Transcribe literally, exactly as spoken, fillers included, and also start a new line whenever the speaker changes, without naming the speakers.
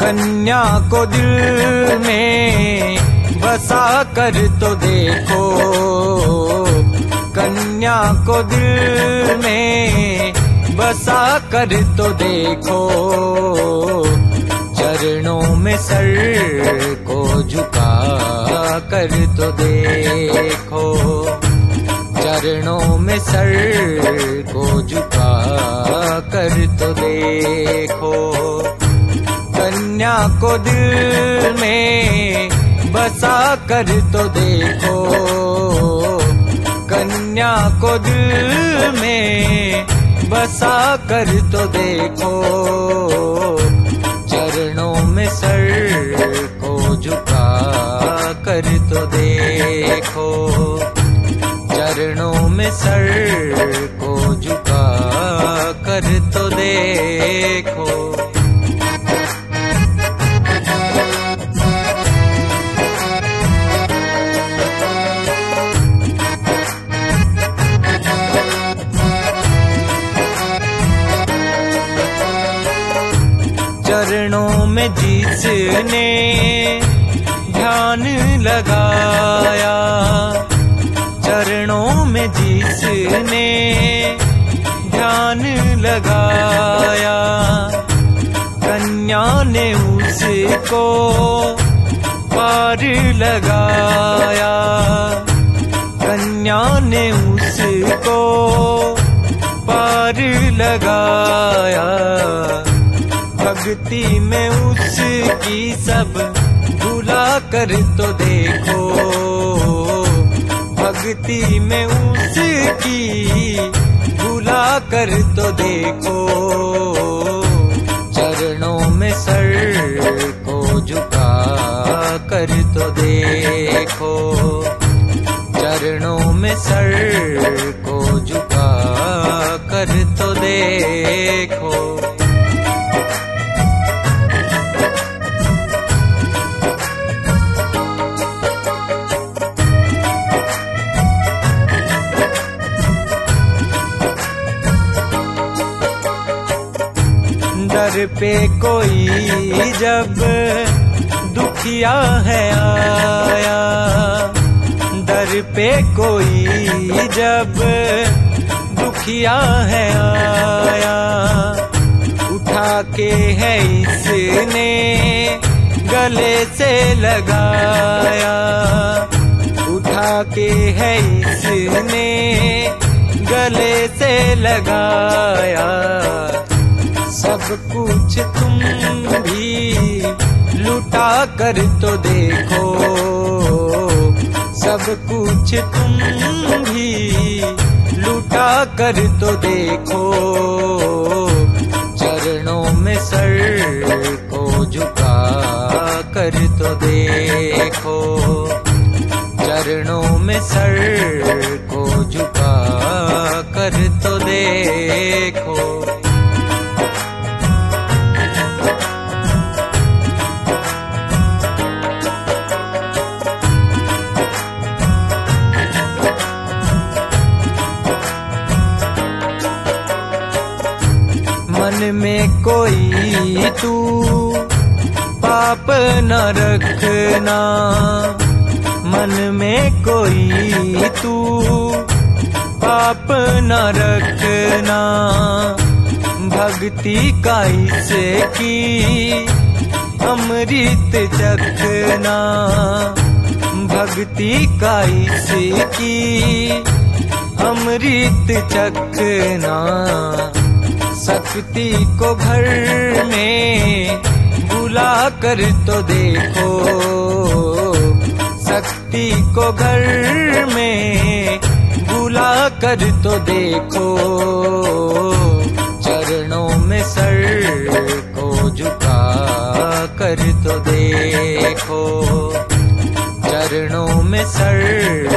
कन्या को दिल में बसा कर तो देखो, कन्या को दिल में बसा कर तो देखो, चरणों में सर को झुका कर तो देखो, चरणों में सर को झुका कर तो देखो। कन्या को दिल में बसा कर तो देखो, कन्या को दिल में बसा कर तो देखो, चरणों में सर को झुका कर तो देखो, चरणों में सर को झुका कर तो देखो। चरणों में जिसने ध्यान लगाया, चरणों में जिसने ध्यान लगाया, कन्या ने उसको पार लगाया, कन्या ने उसको पार लगाया। भक्ति में उसकी सब भुला कर तो देखो, भक्ति में उसकी भुला कर तो देखो, चरणों में सर को झुका कर तो देखो, चरणों में सर को झुका कर तो देखो। दर पे कोई जब दुखिया है आया, दर पे कोई जब दुखिया है आया, उठा के है इसने गले से लगाया, उठा के है इसने गले से लगाया। सब कुछ तुम भी लुटा कर तो देखो, सब कुछ तुम भी लुटा कर तो देखो, चरणों में सर को झुका कर तो देखो, चरणों में सर को झुका कर तो देखो। मन में कोई तू पाप न रखना, मन में कोई तू पाप न रखना, भक्ति का इसे की अमृत चखना, भक्ति का इसे की अमृत चखना। शक्ति को घर में बुला कर तो देखो, शक्ति को घर में बुला कर तो देखो, चरणों में सर को झुका कर तो देखो, चरणों में सर